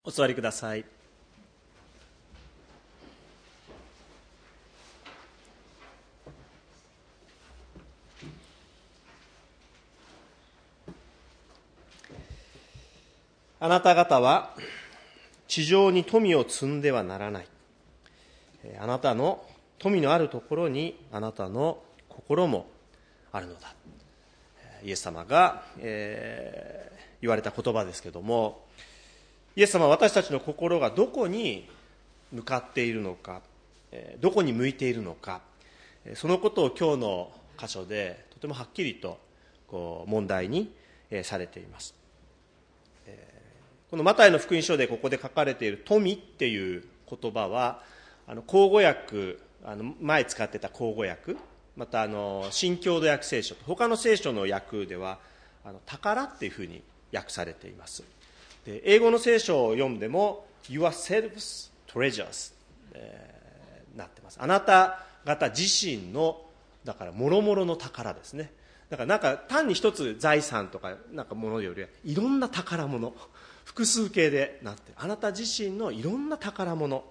お座りください。あなた方は地上に富を積んではならない。あなたの富のあるところにあなたの心もあるのだ。イエス様が、言われた言葉ですけども、イエス様は私たちの心がどこに向かっているのか、どこに向いているのか、そのことを今日の箇所でとてもはっきりと問題にされています。このマタイの福音書でここで書かれている富っていう言葉は、口語訳、前使ってた口語訳、また新共同訳聖書と他の聖書の訳では宝っていうふうに訳されています。で、英語の聖書を読んでも yourselves treasures、なってます。あなた方自身の、だから諸々の宝ですね。だからなんか単に一つ財産とかなんかものよりはいろんな宝物、複数形でなっている。あなた自身のいろんな宝物、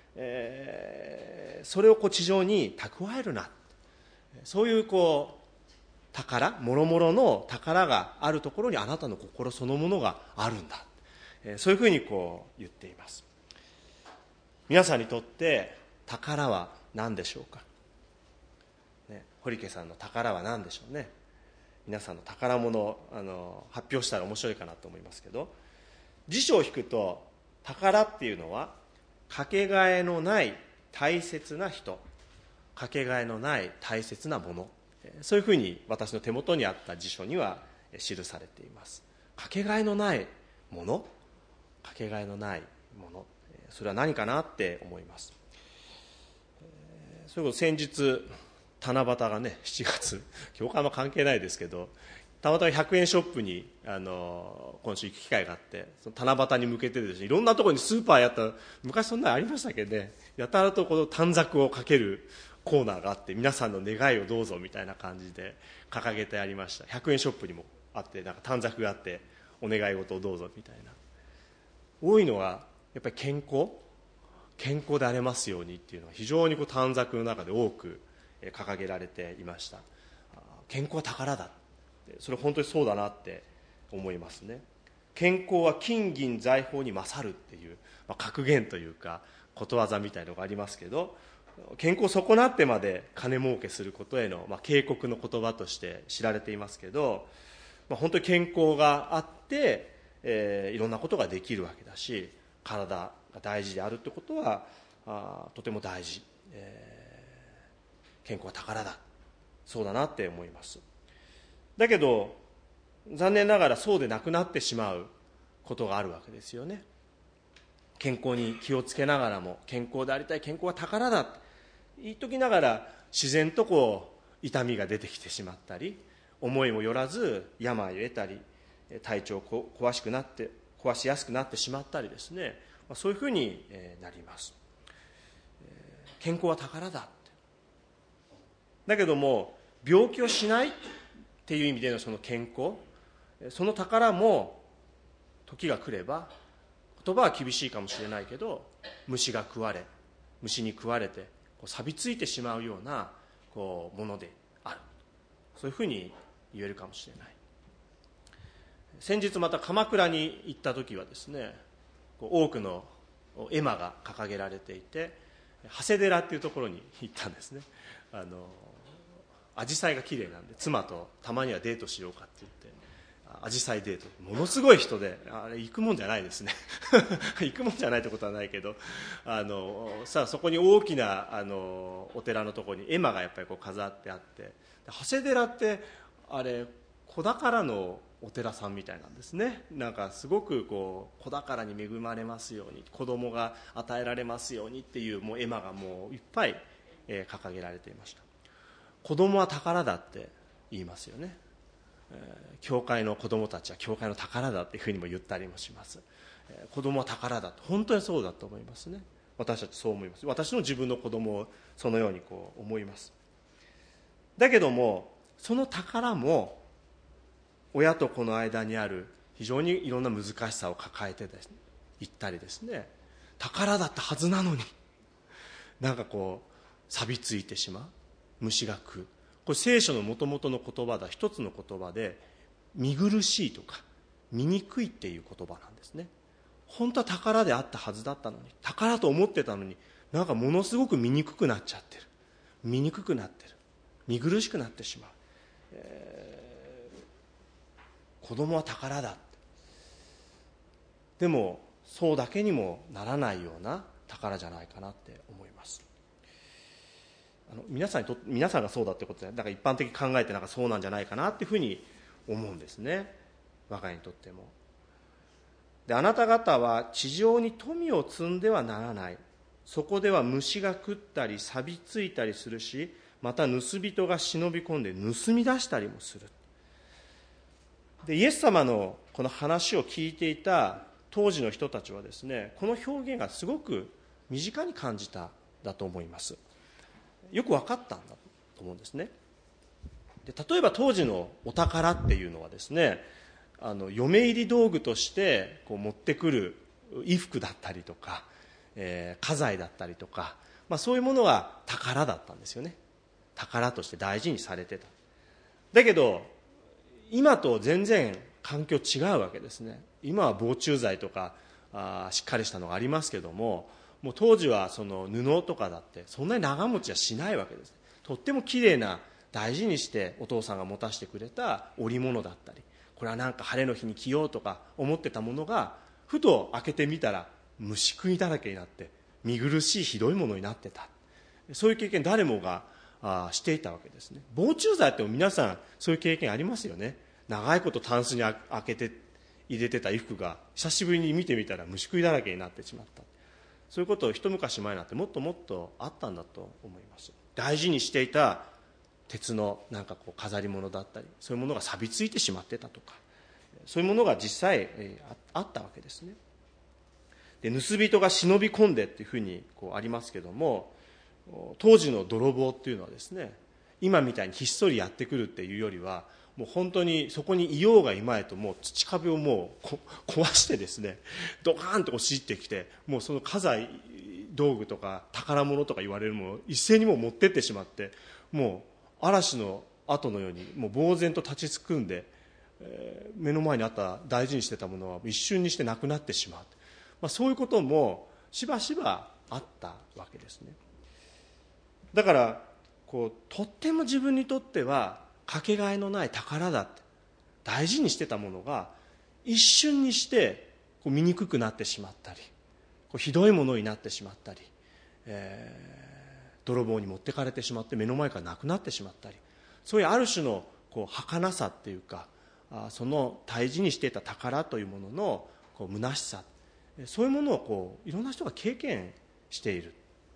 それを地上に蓄えるな、そういう宝、もろもろの宝があるところにあなたの心そのものがあるんだ、そういうふうに言っています。皆さんにとって宝は何でしょうか、堀家さんの宝は何でしょうね。皆さんの宝物を発表したら面白いかなと思いますけど、辞書を引くと宝っていうのはかけがえのない大切な人、かけがえのない大切なもの、そういうふうに私の手元にあった辞書には記されています。かけがえのないもの、かけがえのないもの、それは何かなって思います。それこそ先日七夕がね、7月、教会も関係ないですけど、たまたま100円ショップに今週行く機会があって、その七夕に向けてですね、いろんなところにスーパーやった、昔そんなのありましたけどね、やたらとこの短冊をかけるコーナーがあって、皆さんの願いをどうぞみたいな感じで掲げてありました。100円ショップにもあって、なんか短冊があって、お願い事をどうぞみたいな。多いのはやっぱり健康でありますようにっていうのは非常に短冊の中で多く掲げられていました。健康は宝だ、それ本当にそうだなって思いますね。健康は金銀財宝に勝るっていう、格言というかことわざみたいのがありますけど、健康を損なってまで金儲けすることへの、警告の言葉として知られていますけど、本当に健康があって、いろんなことができるわけだし、体が大事であるってことはとても大事、健康は宝だ、そうだなって思います。だけど残念ながらそうでなくなってしまうことがあるわけですよね。健康に気をつけながらも、健康でありたい、健康は宝だと言いときながら、自然と痛みが出てきてしまったり、思いもよらず病を得たり、体調を壊しやすくなってしまったりですね、そういうふうになります。健康は宝だって。だけども病気をしないっていう意味でのその健康、その宝も時が来れば、言葉は厳しいかもしれないけど、虫に食われて錆びついてしまうようなものである、そういうふうに言えるかもしれない。先日また鎌倉に行った時はですね、多くの絵馬が掲げられていて、長谷寺っていうところに行ったんですね。アジサイが綺麗なんで、妻とたまにはデートしようかって言って、アジサイデート、ものすごい人で、あれ行くもんじゃないですね行くもんじゃないってことはないけど、そこに大きなお寺のところに絵馬がやっぱり飾ってあって、長谷寺ってあれ子宝のお寺さんみたいなんですね。なんかすごく子宝に恵まれますように、子供が与えられますようにっていう絵馬がもういっぱい掲げられていました。子供は宝だって言いますよね。教会の子供たちは教会の宝だっていうふうにも言ったりもします。子供は宝だと、本当にそうだと思いますね。私たちそう思います。私の自分の子供をそのように思います。だけどもその宝も親と子の間にある非常にいろんな難しさを抱えてですね、 言ったりですね、宝だったはずなのになんかこう錆びついてしまう、虫が食う。これ聖書の元々の言葉だ、一つの言葉で見苦しいとか醜いっていう言葉なんですね。本当は宝であったはずだったのに、宝と思ってたのに、なんかものすごく醜くなっちゃってる、醜くなってる、見苦しくなってしまう、子供は宝だ。でもそうだけにもならないような宝じゃないかなって思います。皆さんがそうだってことで、なんか一般的に考えてなんかそうなんじゃないかなっていうふうに思うんですね、我が家にとっても。で、あなた方は地上に富を積んではならない。そこでは虫が食ったり錆びついたりするし、また盗人が忍び込んで盗み出したりもする。で、イエス様のこの話を聞いていた当時の人たちはですね、この表現がすごく身近に感じただと思います。よく分かったんだと思うんですね。で、例えば当時のお宝っていうのはですね、嫁入り道具としてこう持ってくる衣服だったりとか、家財だったりとか、そういうものが宝だったんですよね。宝として大事にされてた。だけど今と全然環境違うわけですね。今は防虫剤とかしっかりしたのがありますけども、もう当時はその布とかだってそんなに長持ちはしないわけです。とってもきれいな、大事にしてお父さんが持たせてくれた織物だったり、これはなんか晴れの日に着ようとか思ってたものが、ふと開けてみたら虫食いだらけになって見苦しいひどいものになってた。そういう経験誰もがしていたわけですね。防虫剤って皆さんそういう経験ありますよね。長いことタンスに開けて入れてた衣服が久しぶりに見てみたら虫食いだらけになってしまった。そういうことを一昔前なんてもっともっとあったんだと思います。大事にしていた鉄のなんかこう飾り物だったり、そういうものが錆びついてしまってたとか、そういうものが実際あったわけですね。で、盗人が忍び込んでっていうふうにこうありますけども、当時の泥棒っていうのはですね、今みたいにひっそりやってくるっていうよりは、もう本当にそこにいようがいまいともう土壁をもう壊してですね、ドカーンと押し入ってきて、もうその家財道具とか宝物とか言われるものを一斉にもう持ってってしまって、もう嵐の後のようにもう呆然と立ちすくんで、目の前にあった大事にしてたものは一瞬にしてなくなってしまう、そういうこともしばしばあったわけですね。だからこうとっても自分にとってはかけがえのない宝だって大事にしてたものが一瞬にしてこう醜くなってしまったり、こうひどいものになってしまったり、泥棒に持ってかれてしまって目の前からなくなってしまったり、そういうある種のこう儚さっていうか、その大事にしていた宝というもののこう虚しさ、そういうものをこういろんな人が経験している。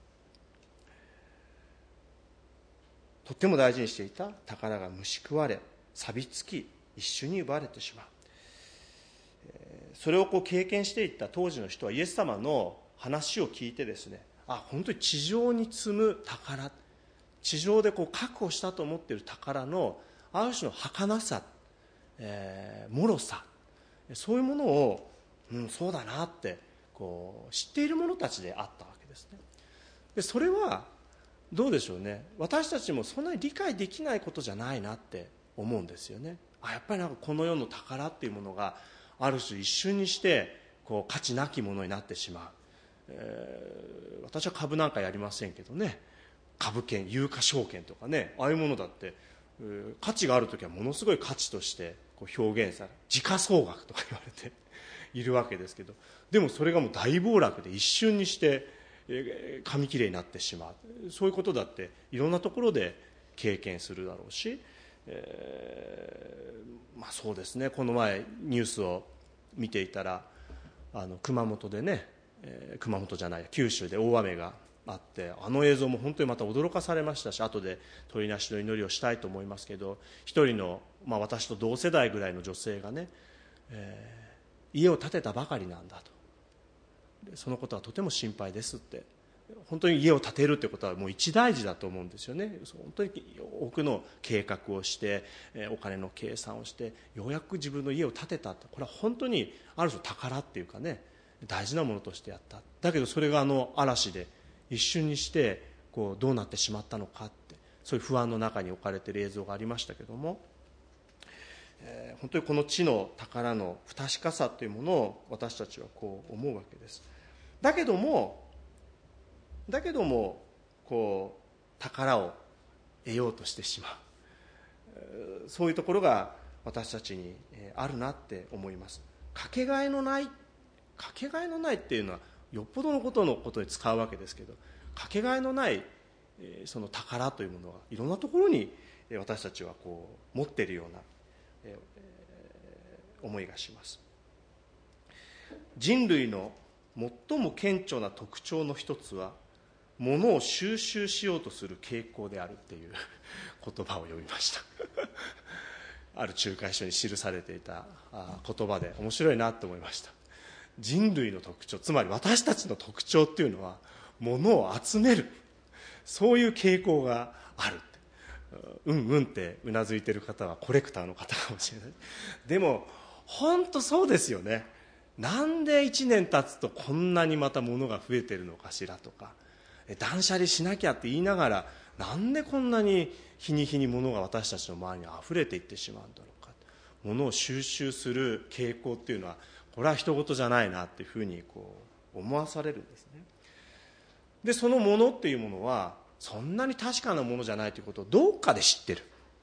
とっても大事にしていた宝が虫食われ錆びつき一瞬に奪われてしまう。それをこう経験していった当時の人はイエス様の話を聞いてですね、本当に地上に積む宝、地上でこう確保したと思っている宝のある種の儚さ、脆さ、そういうものを、そうだなってこう知っている者たちであったわけですね。でそれはどうでしょうね、私たちもそんなに理解できないことじゃないなって思うんですよね。やっぱりなんかこの世の宝っていうものがある種一瞬にしてこう価値なきものになってしまう、私は株なんかやりませんけどね、株券、有価証券とかね、ああいうものだって、価値があるときはものすごい価値としてこう表現され、時価総額とか言われているわけですけど、でもそれがもう大暴落で一瞬にして紙切れになってしまう、そういうことだっていろんなところで経験するだろうし、そうですね、この前ニュースを見ていたら熊本でね、熊本じゃない九州で大雨があって、あの映像も本当にまた驚かされましたし、後で鳥なしの祈りをしたいと思いますけど、一人の、私と同世代ぐらいの女性がね、家を建てたばかりなんだと、そのことはとても心配ですって。本当に家を建てるということはもう一大事だと思うんですよね。本当に多くの計画をしてお金の計算をしてようやく自分の家を建てたと、これは本当にある種宝っていうかね、 大事なものとしてやった。だけどそれが嵐で一瞬にしてどうなってしまったのかって、そういう不安の中に置かれている映像がありましたけども、本当にこの地の宝の不確かさというものを私たちは思うわけです。だけども宝を得ようとしてしまう、そういうところが私たちにあるなって思います。かけがえのないっていうのはよっぽどのことで使うわけですけど、かけがえのないその宝というものはいろんなところに私たちは持っているような思いがします。人類の最も顕著な特徴の一つは、物を収集しようとする傾向であるっていう言葉を読みましたある仲介書に記されていた言葉で面白いなと思いました。人類の特徴、つまり私たちの特徴っていうのは物を集める、そういう傾向があるって、ってうなずいている方はコレクターの方かもしれない。でも本当そうですよね。なんで1年経つとこんなにまた物が増えてるのかしらとか、断捨離しなきゃって言いながら、なんでこんなに日に日に物が私たちの周りに溢れていってしまうんだろうか。物を収集する傾向っていうのは、これは人事じゃないなっていうふうに思わされるんですね。でその物っていうものはそんなに確かなものじゃないということをどっかで知って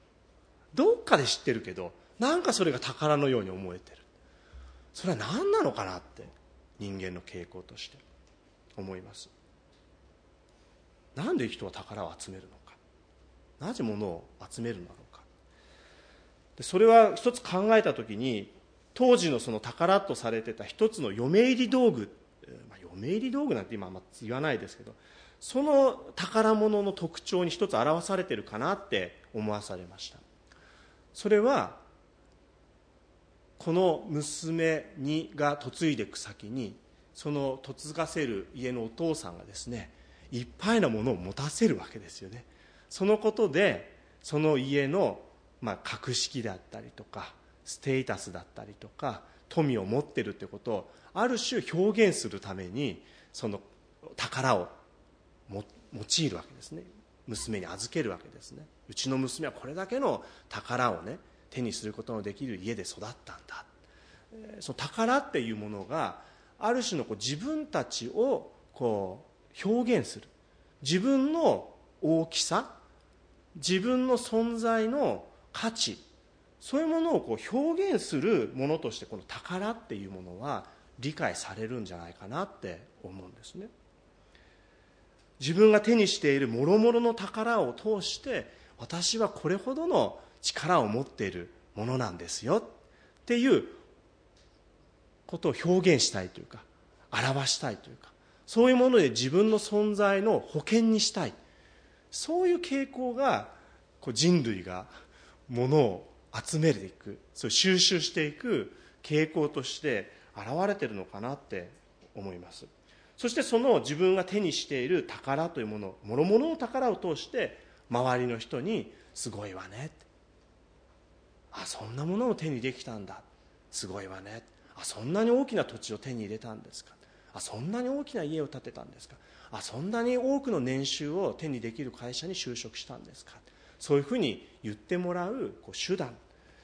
るけど、なんかそれが宝のように思えてる。それは何なのかなって人間の傾向として思います。なんで人は宝を集めるのか、なぜ物を集めるのか。でそれは一つ考えたときに、当時のその宝とされてた一つの嫁入り道具、嫁入り道具なんて今は言わないですけど、その宝物の特徴に一つ表されているかなって思わされました。それはこの娘が嫁いでいく先に、その嫁がせる家のお父さんがですね、いっぱいなものを持たせるわけですよね。そのことでその家の格式だったりとかステータスだったりとか富を持っているということをある種表現するために、その宝を用いるわけですね。娘に預けるわけですね。うちの娘はこれだけの宝をね、手にすることのできる家で育ったんだ。その宝っていうものがある種の自分たちを表現する、自分の大きさ、自分の存在の価値、そういうものを表現するものとして、この宝っていうものは理解されるんじゃないかなって思うんですね。自分が手にしている諸々の宝を通して、私はこれほどの力を持っているものなんですよっていうことを表現したいというか、表したいというか、そういうもので自分の存在の保険にしたい、そういう傾向が人類が物を集めていく、そう収集していく傾向として現れているのかなって思います。そしてその自分が手にしている宝というもの、諸々の宝を通して周りの人にすごいわね、そんなものを手にできたんだ、すごいわね、そんなに大きな土地を手に入れたんですか、そんなに大きな家を建てたんですか、そんなに多くの年収を手にできる会社に就職したんですか、そういうふうに言ってもらう手段、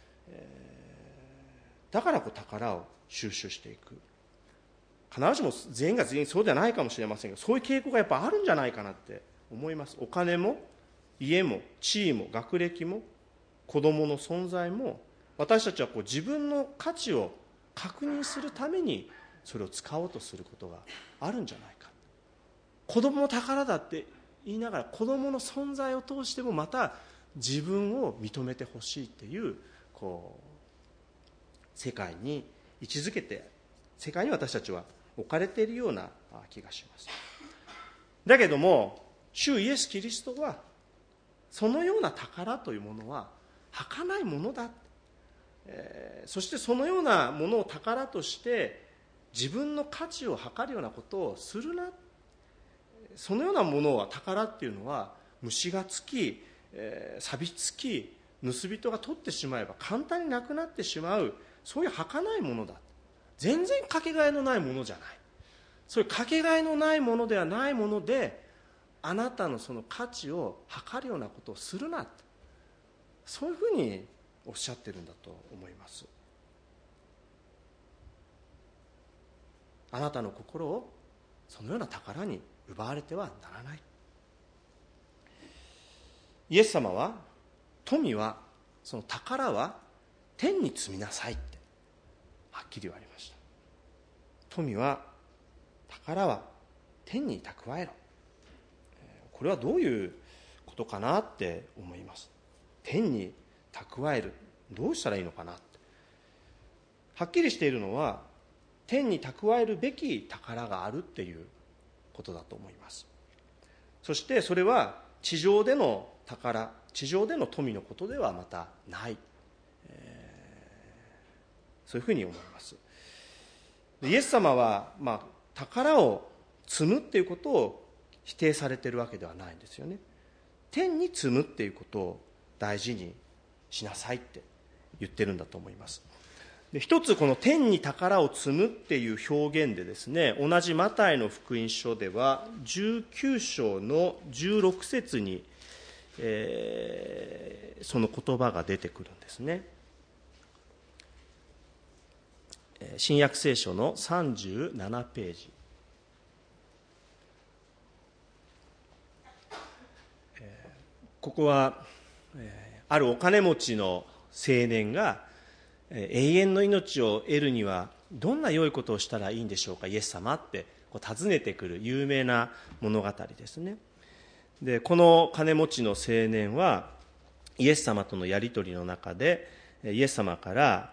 だから宝を収集していく。必ずしも全員が全員そうではないかもしれませんが、そういう傾向がやっぱあるんじゃないかなって思います。お金も家も地位も学歴も子供の存在も、私たちは自分の価値を確認するためにそれを使おうとすることがあるんじゃないか。子供の宝だって言いながら、子供の存在を通してもまた自分を認めてほしいっていう世界に位置づけて、世界に私たちは置かれているような気がします。だけども主イエス・キリストはそのような宝というものは儚いものだ、そしてそのようなものを宝として自分の価値を測るようなことをするな、そのようなものは、宝っていうのは虫がつき、錆びつき、盗人が取ってしまえば簡単になくなってしまう、そういう儚いものだ、全然かけがえのないものじゃない、 そういうかけがえのないものではないもので、あなたのその価値を測るようなことをするな、そういうふうにおっしゃってるんだと思います。あなたの心をそのような宝に奪われてはならない。イエス様は、富は、その宝は天に積みなさいってはっきり言われました。富は、宝は天に蓄えろ。これはどういうことかなって思います。天に蓄える、どうしたらいいのかなって。はっきりしているのは、天に蓄えるべき宝があるっていうことだと思います。そしてそれは地上での宝、地上での富のことではまたない、そういうふうに思います。イエス様は、宝を積むっていうことを否定されているわけではないんですよね。天に積むっていうことを大事にしなさいって言ってるんだと思います。で、一つこの天に宝を積むっていう表現でですね、同じマタイの福音書では19章の16節に、その言葉が出てくるんですね。新約聖書の37ページ。ここはあるお金持ちの青年が永遠の命を得るにはどんな良いことをしたらいいんでしょうか、イエス様って尋ねてくる有名な物語ですね。で、この金持ちの青年はイエス様とのやり取りの中でイエス様から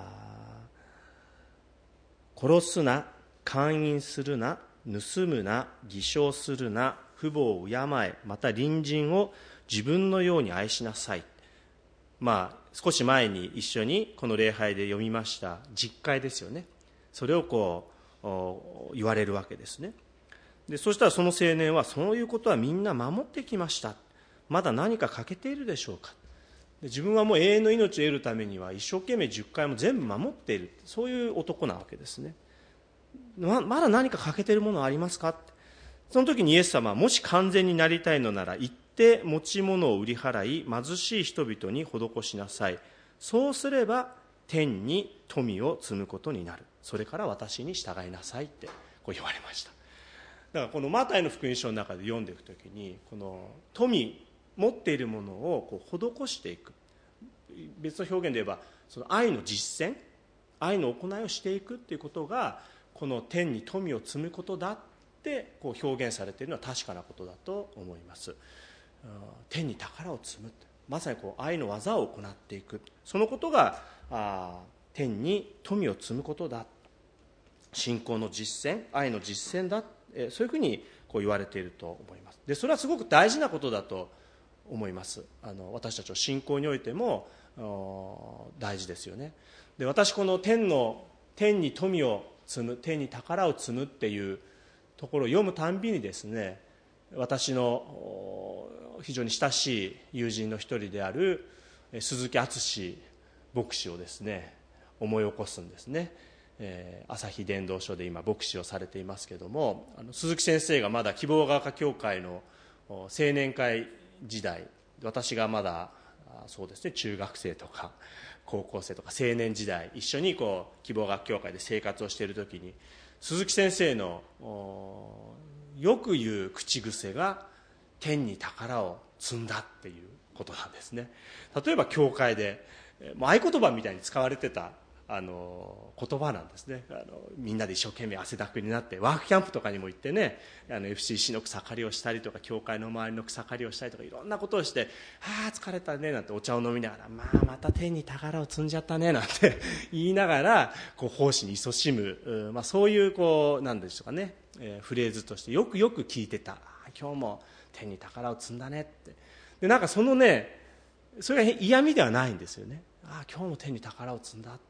殺すな、姦淫するな、盗むな、偽証するな、父母を敬え、また隣人を自分のように愛しなさい。少し前に一緒にこの礼拝で読みました実戒ですよね。それを言われるわけですね。で、そしたらその青年は、そういうことはみんな守ってきました。まだ何か欠けているでしょうか。で、自分はもう永遠の命を得るためには一生懸命10回も全部守っている、そういう男なわけですね。まだ何か欠けているものはありますかって。その時にイエス様は、もし完全になりたいのなら行って持ち物を売り払い貧しい人々に施しなさい。そうすれば天に富を積むことになる。それから私に従いなさいって言われました。だからこのマタイの福音書の中で読んでいくときに、この富、持っているものを施していく、別の表現で言えばその愛の実践、愛の行いをしていくっていうことが、この天に富を積むことだって表現されているのは確かなことだと思います。天に宝を積む、まさに愛の技を行っていく、そのことが天に富を積むことだ、信仰の実践、愛の実践だ、そういうふうに言われていると思います。で、それはすごく大事なことだと思います。私たちの信仰においても大事ですよね。で、私この天に富を積む、天に宝を積むっていうところを読むたんびにですね、私の非常に親しい友人の一人である鈴木敦牧師をですね思い起こすんですね。朝日伝道所で今牧師をされていますけれども、鈴木先生がまだ希望ヶ丘教会の青年会時代、私がまだそうですね、中学生とか高校生とか青年時代、一緒に希望学教会で生活をしている時に、鈴木先生のよく言う口癖が天に宝を積んだっていうことなんですね。例えば教会で合言葉みたいに使われてた言葉なんですね。みんなで一生懸命汗だくになってワークキャンプとかにも行ってね、FCC の草刈りをしたりとか教会の周りの草刈りをしたりとかいろんなことをして、疲れたねなんてお茶を飲みながら、また天に宝を積んじゃったねなんて言いながら奉仕に勤しむ、そういうなんでしょうかね、フレーズとしてよく聞いてた。今日も天に宝を積んだねって。で、なんかそれが嫌味ではないんですよね。今日も天に宝を積んだって、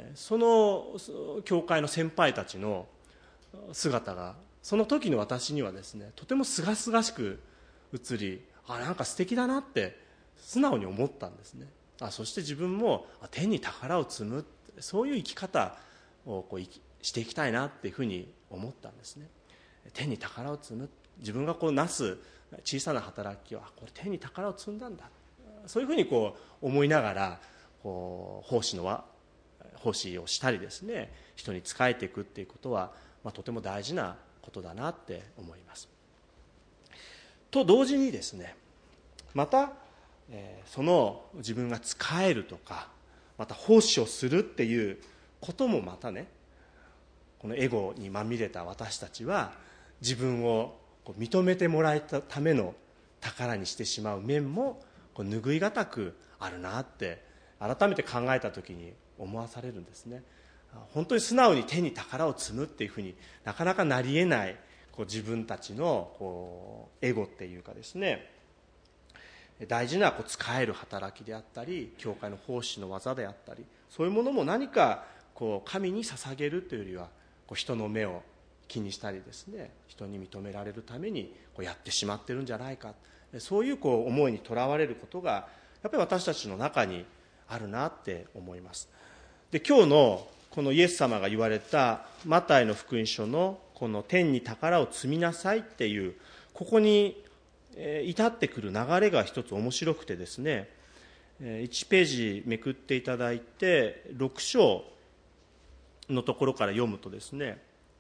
その教会の先輩たちの姿がその時の私にはですね、とても清々しく映り、なんか素敵だなって素直に思ったんですね。そして自分も天に宝を積む、そういう生き方をしていきたいなっていうふうに思ったんですね。天に宝を積む、自分がなす小さな働きはこれ天に宝を積んだんだ、そういうふうに思いながら奉仕をしたりですね、人に仕えていくっていうことは、とても大事なことだなって思います。と同時にですね、また、その自分が仕えるとか、また奉仕をするっていうこともまたね、このエゴにまみれた私たちは自分を認めてもらえたための宝にしてしまう面も拭いがたくあるなって改めて考えた時に思わされるんですね。本当に素直に天に宝を積むっていうふうになかなかなり得ない自分たちのエゴっていうかですね、大事な仕える働きであったり、教会の奉仕の技であったり、そういうものも何か神に捧げるというよりは人の目を気にしたりですね、人に認められるためにやってしまってるんじゃないか、そういう思いにとらわれることがやっぱり私たちの中にあるなって思います。で、今日のこのイエス様が言われたマタイの福音書のこの天に宝を積みなさいっていう、ここに至ってくる流れが一つ面白くてですね、1ページめくっていただいて6章のところから読むとですね、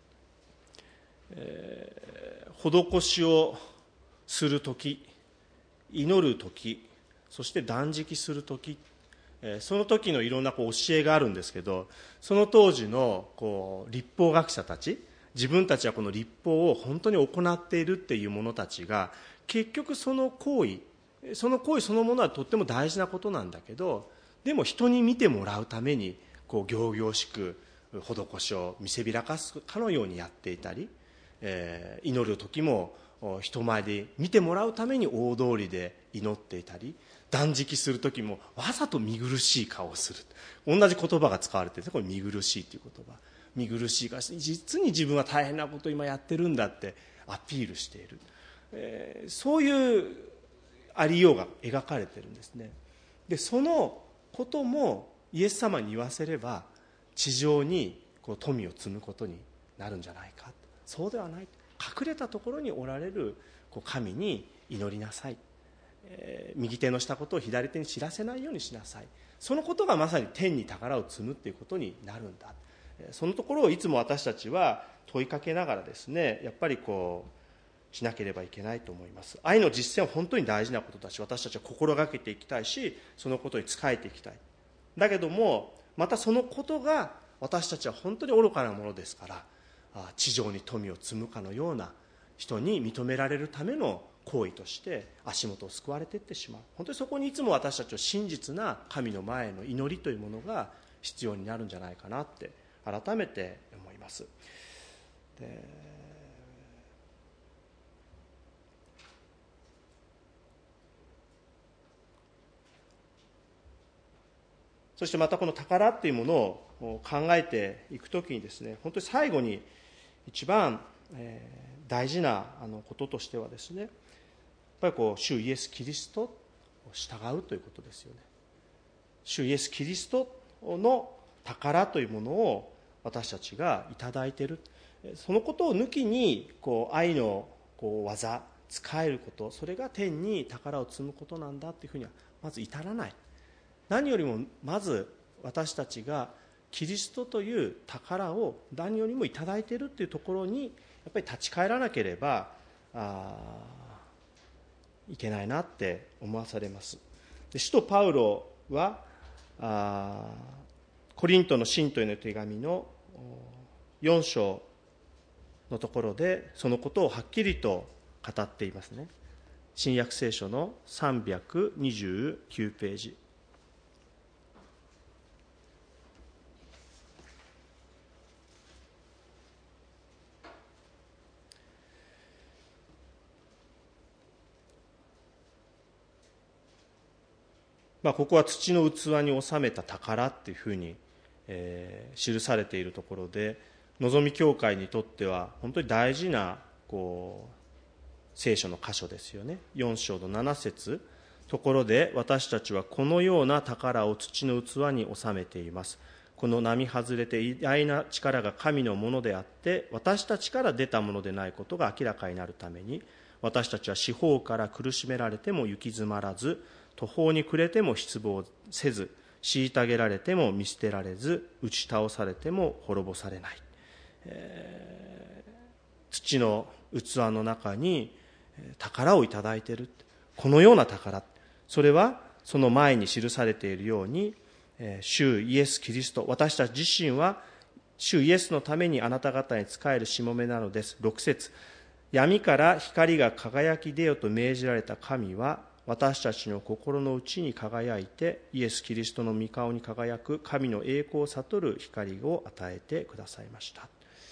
施しをするとき、祈るとき、そして断食するとき、その時のいろんな教えがあるんですけど、その当時の律法学者たち、自分たちはこの律法を本当に行っているっていう者たちが、結局その行為そのものはとっても大事なことなんだけど、でも人に見てもらうために仰々しく施しを見せびらかすかのようにやっていたり、祈る時も人前で見てもらうために大通りで祈っていたり、断食する時もわざと見苦しい顔をする、同じ言葉が使われているんですね。これ見苦しいという言葉、見苦しい顔して、実に自分は大変なことを今やってるんだってアピールしている、そういうありようが描かれているんですね。で、そのこともイエス様に言わせれば地上に富を積むことになるんじゃないか。そうではない、隠れたところにおられる神に祈りなさい、右手のしたことを左手に知らせないようにしなさい、そのことがまさに天に宝を積むということになるんだ。そのところをいつも私たちは問いかけながらですね、やっぱりしなければいけないと思います。愛の実践は本当に大事なことだし、私たちは心がけていきたいし、そのことに仕えていきたい。だけどもまたそのことが私たちは本当に愚かなものですから、地上に富を積むかのような人に認められるための行為として足元を救われていってしまう。本当にそこにいつも私たちは真実な神の前の祈りというものが必要になるんじゃないかなって改めて思います。そしてまたこの宝っていうものを考えていくときにですね、本当に最後に一番大事なこととしてはですね、やっぱり主イエス・キリストを従うということですよね。主イエス・キリストの宝というものを私たちがいただいている、そのことを抜きに愛の技、使えること、それが天に宝を積むことなんだというふうにはまず至らない。何よりもまず私たちがキリストという宝を何よりもいただいているというところにやっぱり立ち返らなければいけないなって思わされます。で、使徒パウロはコリントの信徒への手紙の4章のところでそのことをはっきりと語っていますね。新約聖書の329ページ。ここは土の器に収めた宝っていうふうに、記されているところで、のぞみ教会にとっては本当に大事な聖書の箇所ですよね。4章の7節ところで、私たちはこのような宝を土の器に収めています。 この並外れて偉大な力が神のものであって私たちから出たものでないことが明らかになるために、私たちは四方から苦しめられても行き詰まらず、途方に暮れても失望せず、虐げられても見捨てられず、打ち倒されても滅ぼされない。土の器の中に宝をいただいている。このような宝、それはその前に記されているように、主イエス・キリスト、私たち自身は主イエスのためにあなた方に仕えるしもべなのです。6節、闇から光が輝き出よと命じられた神は、私たちの心の内に輝いて、イエス・キリストの御顔に輝く神の栄光を悟る光を与えてくださいました。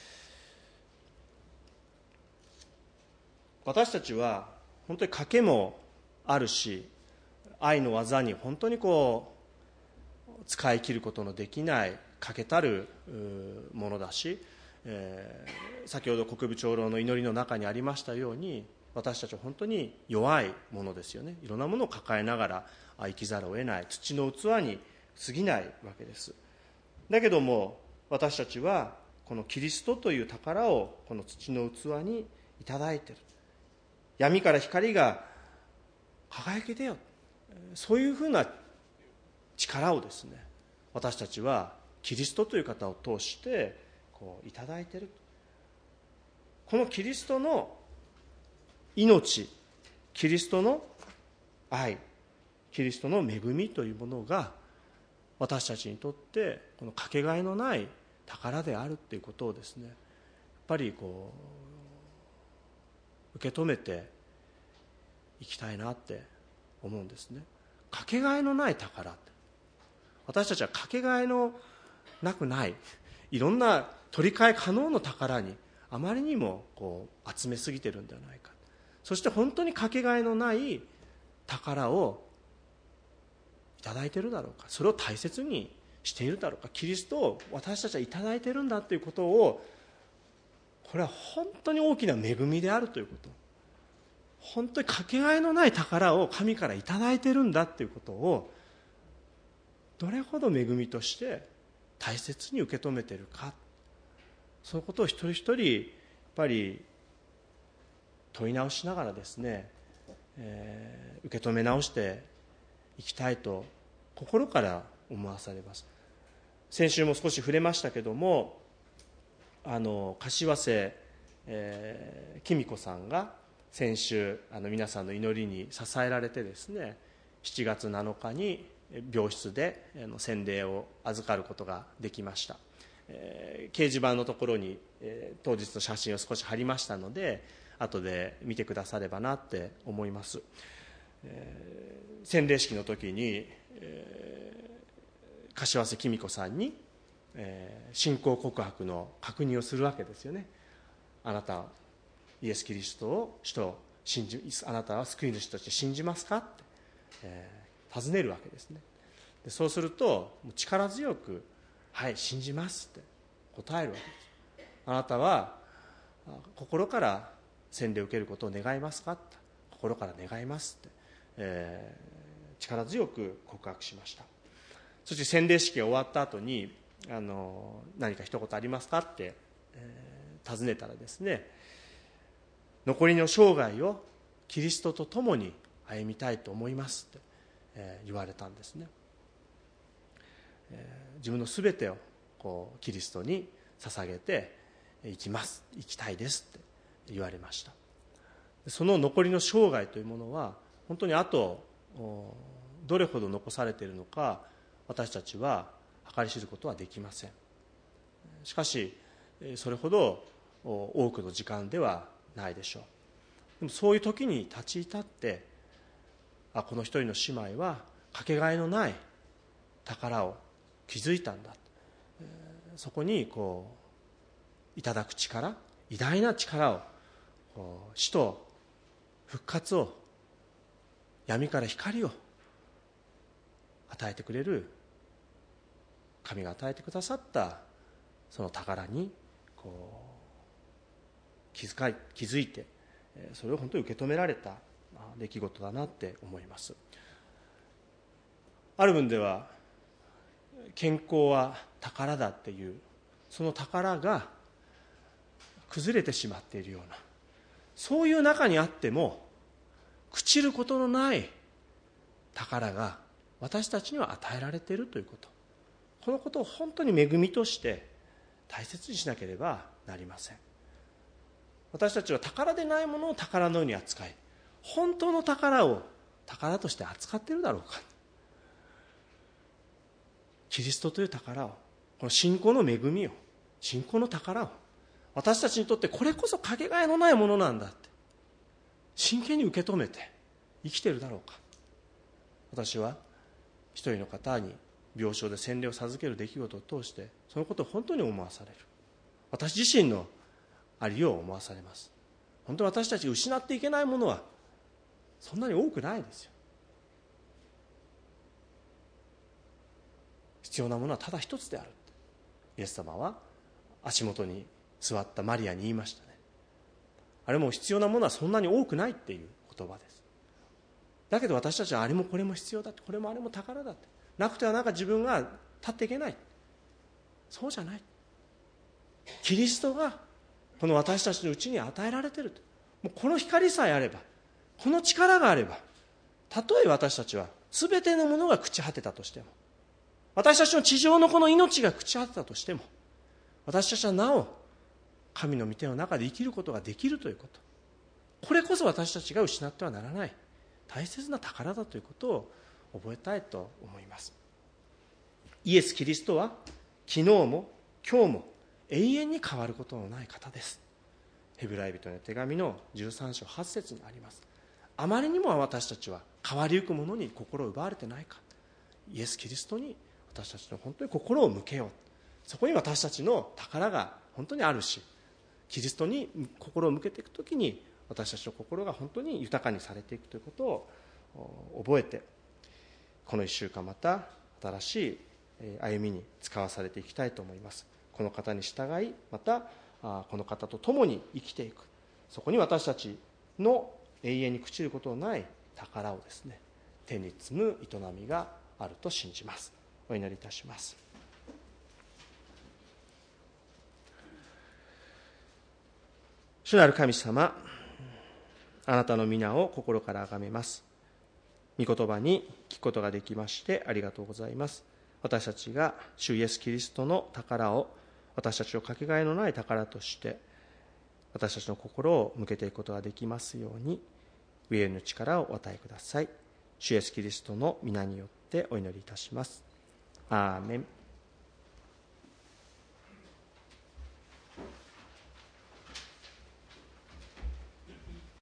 私たちは本当に賭けもあるし、愛の技に本当に使い切ることのできない欠けたるものだし、先ほど国分長老の祈りの中にありましたように、私たちは本当に弱いものですよね。いろんなものを抱えながら生きざるを得ない、土の器に過ぎないわけです。だけども私たちはこのキリストという宝をこの土の器にいただいている。闇から光が輝けてよ、そういうふうな力をですね、私たちはキリストという方を通していただいている。このキリストの命、キリストの愛、キリストの恵みというものが私たちにとってこのかけがえのない宝であるということをですね、やっぱり受け止めていきたいなって思うんですね。かけがえのない宝、私たちはかけがえのなくない、いろんな取り替え可能の宝にあまりにも集めすぎているんではないか。そして本当にかけがえのない宝をいただいているだろうか、それを大切にしているだろうか、キリストを私たちはいただいているんだということを、これは本当に大きな恵みであるということ、本当にかけがえのない宝を神からいただいているんだということを、どれほど恵みとして大切に受け止めているか、そのことを一人一人やっぱり問い直しながらですね、受け止め直していきたいと心から思わされます。先週も少し触れましたけども、柏瀬紀美子さんが先週皆さんの祈りに支えられてですね、7月7日に病室で洗礼を預かることができました。掲示板のところに当日の写真を少し貼りましたので、後で見てくださればなって思います。洗礼式の時に、柏瀬紀美子さんに、信仰告白の確認をするわけですよね。あなたはイエス・キリストを主と信じ、あなたは救い主として信じますかって、尋ねるわけですね。でそうすると力強くはい信じますって答えるわけです。あなたは心から洗礼を受けることを願いますかって、心から願いますって、力強く告白しました。そして洗礼式が終わった後に何か一言ありますかって、尋ねたらですね、残りの生涯をキリストと共に歩みたいと思いますって、言われたんですね。自分のすべてをキリストに捧げて生きたいですって言われました。その残りの生涯というものは本当にあとどれほど残されているのか、私たちは計り知ることはできません。しかしそれほど多くの時間ではないでしょう。でもそういう時に立ち至って、この一人の姉妹はかけがえのない宝を築いたんだ、そこにいただく力、偉大な力を、死と復活を、闇から光を与えてくれる神が与えてくださったその宝に気づいて、それを本当に受け止められた出来事だなって思います。ある分では健康は宝だっていう、その宝が崩れてしまっているような、そういう中にあっても朽ちることのない宝が私たちには与えられているということ、このことを本当に恵みとして大切にしなければなりません。私たちは宝でないものを宝のように扱い、本当の宝を宝として扱っているだろうか。キリストという宝を、この信仰の恵みを、信仰の宝を、私たちにとってこれこそかけがえのないものなんだって真剣に受け止めて生きているだろうか。私は一人の方に病床で洗礼を授ける出来事を通してそのことを本当に思わされる。私自身のありようを思わされます。本当に私たちが失っていけないものはそんなに多くないですよ。必要なものはただ一つである。イエス様は足元に座ったマリアに言いましたね。あれも必要なものはそんなに多くないっていう言葉です。だけど私たちはあれもこれも必要だって、これもあれも宝だって、なくてはなんか自分が立っていけない、そうじゃない。キリストがこの私たちのうちに与えられていると。もうこの光さえあれば、この力があれば、たとえ私たちは全てのものが朽ち果てたとしても、私たちの地上のこの命が朽ち果てたとしても、私たちはなお神の御手の中で生きることができるということ、これこそ私たちが失ってはならない大切な宝だということを覚えたいと思います。イエス・キリストは昨日も今日も永遠に変わることのない方です。ヘブライ人の手紙の13章8節にあります。あまりにも私たちは変わりゆくものに心を奪われてないか、イエス・キリストに私たちの本当に心を向けよう。そこに私たちの宝が本当にあるし、キリストに心を向けていくときに私たちの心が本当に豊かにされていくということを覚えて、この1週間また新しい歩みに使わされていきたいと思います。この方に従い、またこの方と共に生きていく、そこに私たちの永遠に朽ちることのない宝をですね、手に積む営みがあると信じます。お祈りいたします。主なる神様、あなたの皆を心から崇めます。御言葉に聞くことができましてありがとうございます。私たちが主イエスキリストの宝を、私たちのかけがえのない宝として私たちの心を向けていくことができますように、飢えの力をお与えください。主イエスキリストの皆によってお祈りいたします。アーメン。